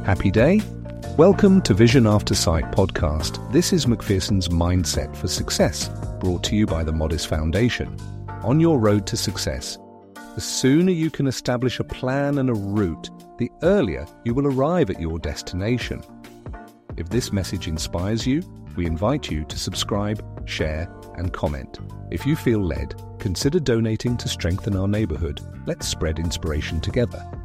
Happy day? Welcome to Vision After Sight podcast. This is Macpherson's Mindset for Success, brought to you by the Modest Foundation. On your road to success, the sooner you can establish a plan and a route, the earlier you will arrive at your destination. If this message inspires you, we invite you to subscribe, share, and comment. If you feel led, consider donating to strengthen our neighborhood. Let's spread inspiration together.